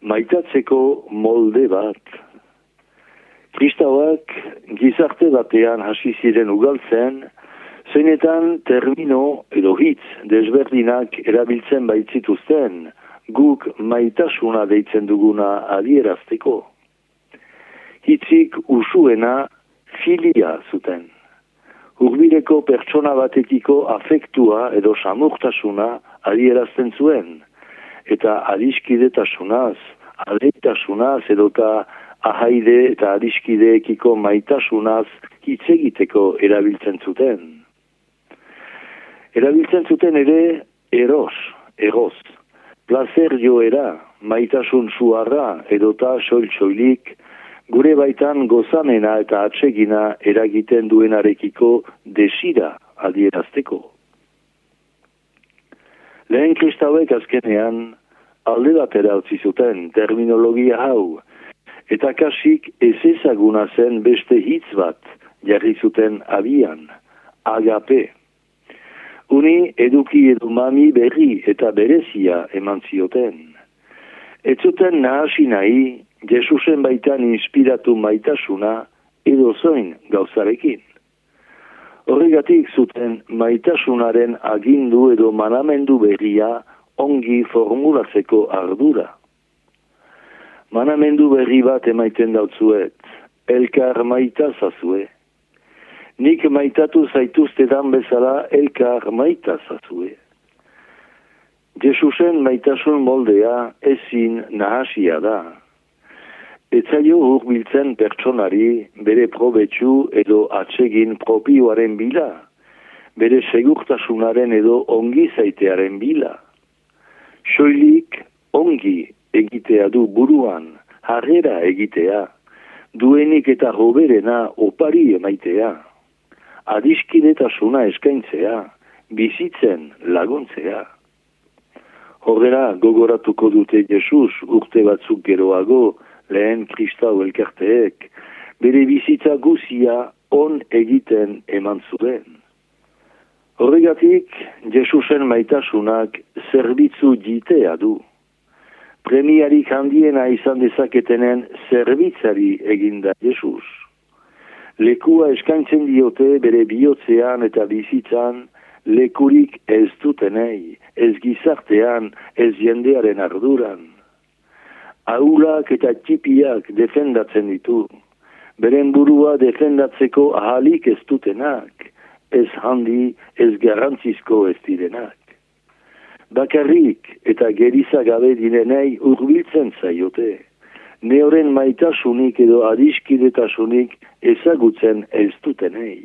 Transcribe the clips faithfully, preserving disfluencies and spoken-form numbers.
maitatzeko molde bat. Kristauak gizarte batean hasi ziren ugaltzen, zeinetan termino edo hitz desberdinak erabiltzen baitzituzten, guk maitasuna deitzen duguna adierazteko. Hitzik usuena filia zuten. Hurbileko pertsona batekiko afektua edo samurtasuna adierazten zuen, eta adiskidetasunaz, aleitasunaz edota ahaide eta adiskideekiko maitasunaz hitz egiteko erabiltzen zuten. Erabiltzen zuten ere eros, egoz, placer joera, maitasun suarra edota soil-soilik, gure baitan gozamena eta atsegina eragiten duenarekiko desira adierazteko. Lehen kristauek azkenean alde batera utzi zuten terminologia hau, eta kasik ez ezaguna zen beste hitz bat jarri zuten abian, agape. Uni eduki edo mami berri eta berezia eman zioten. Ez zuten nahasi nahi, Jesusen baitan inspiratu maitasuna edo zoin gauzarekin. Horregatik zuten maitasunaren agindu edo manamendu berria ongi formulatzeko ardura. Manamendu berri bat emaiten dautzuet, elkar maitazazue. Nik maitatu zaituztetan bezala elkar maitazazue. Jesusen maitasun moldea ezin nahasia da. Etzaio hurbiltzen pertsonari bere probetxu edo atsegin propioaren bila, bere segurtasunaren edo ongi zaitearen bila. Soilik ongi egitea du buruan, harrera egitea, duenik eta hoberena opari emaitea, adiskidetasuna eskaintzea, bizitzen laguntzea. Horrela gogoratuko dute Jesus urte batzuk geroago, lehen kristau elkarteek, bere bizitza guzia on egiten eman zuen. Horregatik, Jesusen maitasunak zerbitzu jitea du. Premiarik handiena izan dezaketenen zerbitzari eginda Jesus. Lekua eskaintzen diote bere bihotzean eta bizitzan, lekurik ez dutenei, ez gizartean, ez jendearen arduran. Ahulak eta txipiak defendatzen ditu, beren burua defendatzeko ahalik ez dutenak, ez handi, ez garantzizko ez direnak. Bakarrik eta geriza gabe direnei hurbiltzen zaiote, neoren maitasunik edo adiskidetasunik ezagutzen ez dutenei.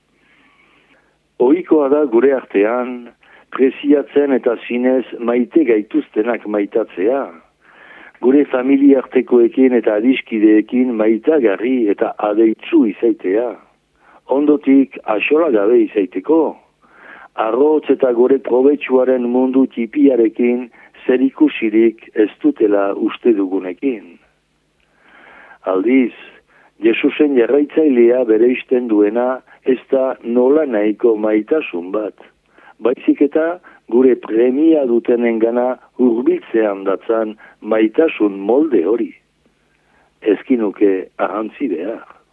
Ohikoa da gure artean, preziatzen eta zinez maite gaituztenak maitatzea, gure familia artekoekin eta adiskideekin maitagarri eta adeitzu izaitea, ondotik axola gabe izaiteko, arrotz eta gure probetsuaren mundu tipiarekin zerikusirik ez dutela uste dugunekin. Aldiz, Jesusen jarraitzailea bereizten duena ez da nola nahiko maitasun bat, baizik eta gure premia dutenengana hurbiltzean datzan maitasun molde hori. Ezkinuke ahantzi behar.